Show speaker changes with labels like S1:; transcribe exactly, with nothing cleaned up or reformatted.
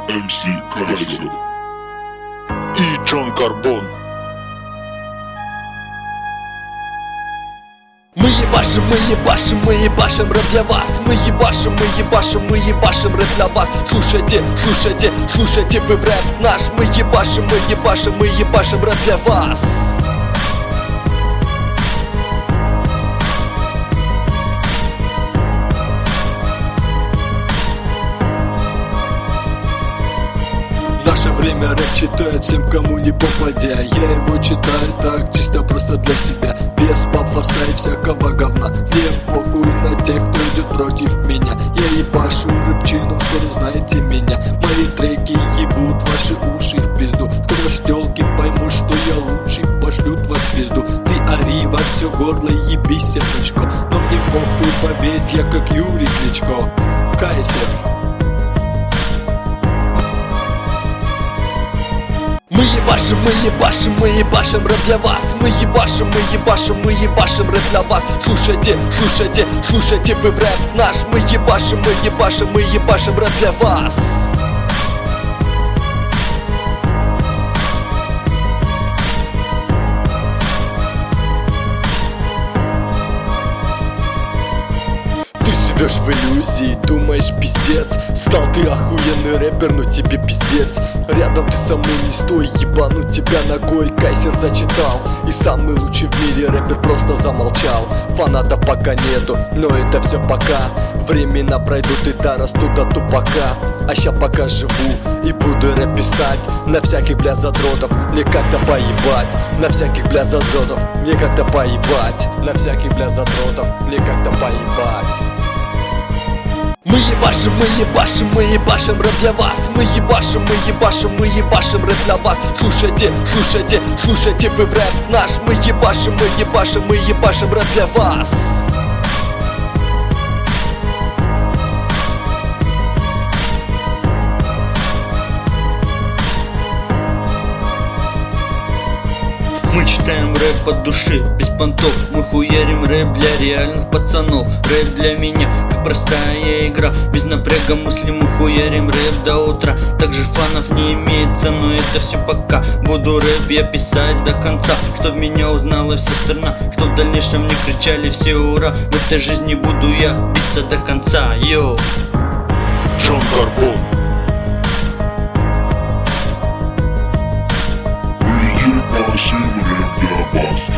S1: эм си Кайзер и Джон Карбон.
S2: Мы ебашим, мы ебашим, мы ебашим рэп для вас. Мы ебашим, мы ебашим, мы ебашим рэп для вас. Слушайте, слушайте, слушайте вы рэп наш. Мы ебашим, мы ебашим, мы ебашим рэп для вас.
S3: Наше время рэп читает всем, кому не попадя. Я его читаю так, чисто просто для себя, без пафоса и всякого говна. Мне похуй на тех, кто идет против меня. Я ебашу рэпчину, скоро знаете меня. Мои треки ебут ваши уши в пизду. Скоро штёлки поймут, что я лучший, пошлют вас в пизду. Ты ори во всё горло, ебись, сердечко. Но мне похуй, поверь, я как Юрий Кличко. Кайзер.
S2: Мы ебашим, мы ебашим, мы ебашим рэп для вас. Мы ебашим, мы ебашим, мы ебашим рэп для вас. Слушайте, слушайте, слушайте вы рэп наш. Мы ебашим, мы ебашим, мы ебашим рэп для вас.
S3: Ты живешь в иллюзии, думаешь пиздец. Стал ты охуенный рэпер, но тебе пиздец. Рядом ты со мной не стой, ебану тебя ногой. Кайзер зачитал, и самый лучший в мире рэпер просто замолчал. Фанатов пока нету, но это все пока. Времена пройдут и дорастут до тупака. А ща пока живу и буду рэп писать. На всяких, бля, задротов мне как-то поебать. На всяких, бля, задротов мне как-то поебать. На всяких, бля, задротов мне как-то поебать.
S2: Мы ебашим, мы ебашим, мы ебашим рэп для вас. Мы ебашим, мы ебашим, мы ебашим рэп для вас. Слушайте, слушайте, слушайте вы рэп наш. Мы ебашим, мы ебашим, мы ебашим рэп для вас.
S4: Мы читаем рэп от души, без понтов. Мы хуярим рэп для реальных пацанов. Рэп для меня, как простая игра, без напряга мысли мы хуярим рэп до утра. Также фанов не имеется, но это все пока. Буду рэп я писать до конца, чтоб меня узнала вся страна, чтоб в дальнейшем не кричали все ура. В этой жизни буду я биться до конца, йоу.
S1: Джон Карбон. Мы ебашим рэп для вас.